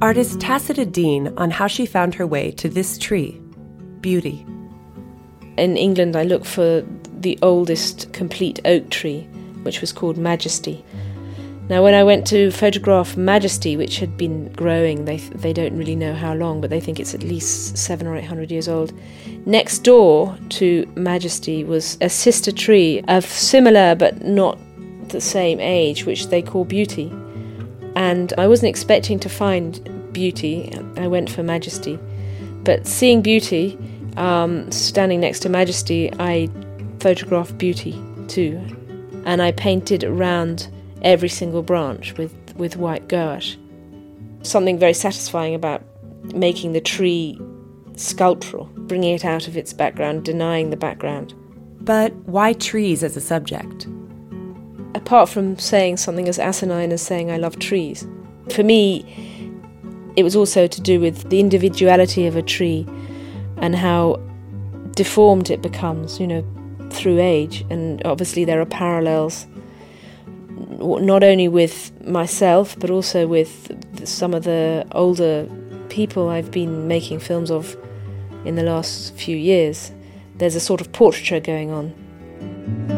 artist Tacita Dean on how she found her way to this tree, Beauty. In England, I looked for the oldest complete oak tree, which was called Majesty. Now, when I went to photograph Majesty, which had been growing, they don't really know how long, but they think it's at least 700 or 800 years old. Next door to Majesty was a sister tree of similar but not the same age, which they call Beauty. And I wasn't expecting to find Beauty. I went for Majesty. But seeing Beauty, standing next to Majesty, I photographed Beauty too. And I painted around every single branch with white gouache. Something very satisfying about making the tree sculptural, bringing it out of its background, denying the background. But why trees as a subject? Apart from saying something as asinine as saying I love trees, for me it was also to do with the individuality of a tree and how deformed it becomes, through age. And obviously there are parallels not only with myself but also with some of the older people I've been making films of in the last few years. There's a sort of portraiture going on.